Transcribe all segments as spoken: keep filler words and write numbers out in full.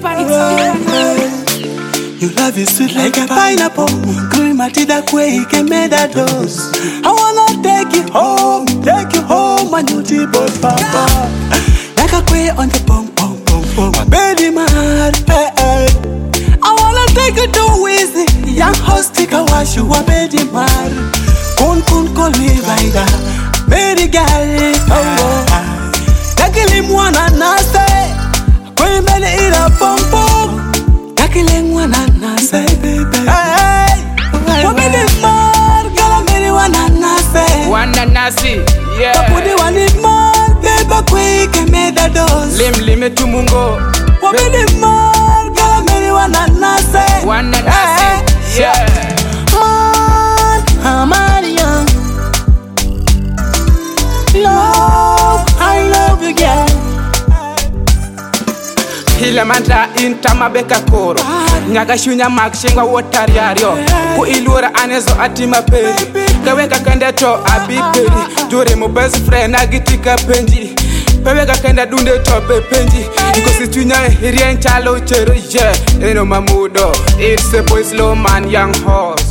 You love is sweet like a pineapple. Cream at that way, you can make that dose. I wanna take you home, take you home, my new T-boat papa. Like a quay on the pom pom pom pom. My baby man, hey, hey. I wanna take you to Wizzy. Young host, take a wash, you a baby man. Kun kun call me by that. Baby girl, oh oh. Nakili mwana nase. Kwe mele ira pom pom. Nakili mwana nase, baby. Hey, wabidi mar, gala meri wana nase. Wana nasi, yeah. Kapudi wani mar, beba kwe keme da dos. Lim lime tumungo. Wabidi mar, gala meri wana nase. Wana nasi, yeah. Man, Amaria. Love, I love you, girl. Hila manta intama beka koro. Nyaga shunya makshengwa wotariario. Ku ilura anezo atima peri. Kaweka kanda to abiperi. Jure mo best friend agitika penji. Peweka kanda dunde to bepenji. Iko situnya hirien chalo chero yeah. Eno mamudo. It's a boy slow man young horse.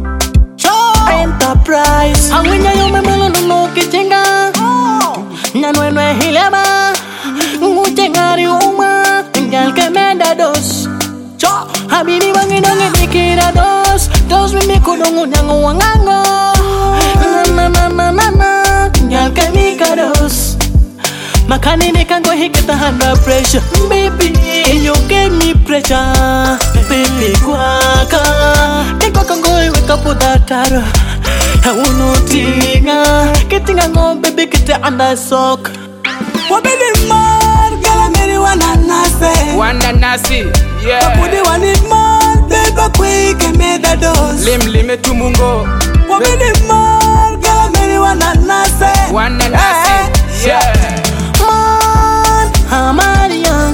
Enterprise. Awinya yo memelo no kichenga. Nyanwe nwe hilema. Nguchengari uma. Ngal kemenda dos. Cho. Habini wangi nangi dikira dos. Dos mimi kudungu nyango wangango. Na na na na na na. Ngal kemika dos. Makani nikango hikita under pressure. Baby, you gave me pressure. Baby, kwaka. Kiko kangoi weka pudatara. Hawuno tinga. Kitinga ngo baby kita under sock. Wabidi mar, gala meri wana nase. Wana nasi, yeah. Kapudi wani mar, beba kwe keme da dos. Lim lime tumungo. Wabidi mar, gala meri wana nase. Wana nasi, yeah. Man, Amaria.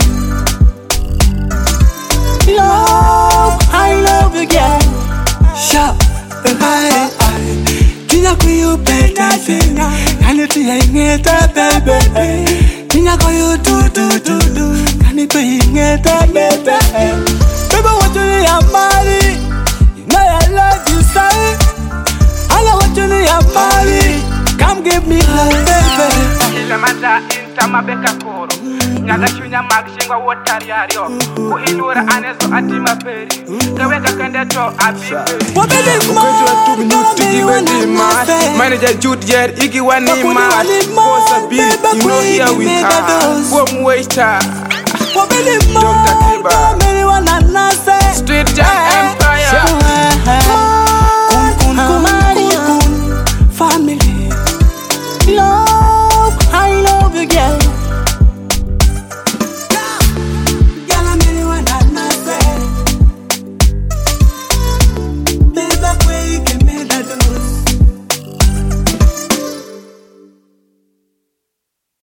Love, I love you, girl. Sharp, I, I. Tinya kuyu better thing. Can you take it, baby? Tinya kuyu do do do do. Can you take it, baby? Baby, what you need, I'm married. You know I love you, son. I know what you need, I'm married. Come give me love, baby. Hila manta intama beka koro. Nyaga shunya makshengwa wotariario. Ku ilura anezo atima peri. Kaweka kanda to abiperi. Wabidi mar, Manager Jude Yer, Iggy Wanima, Bossa Bill, you know here we are. One waiter, Doctor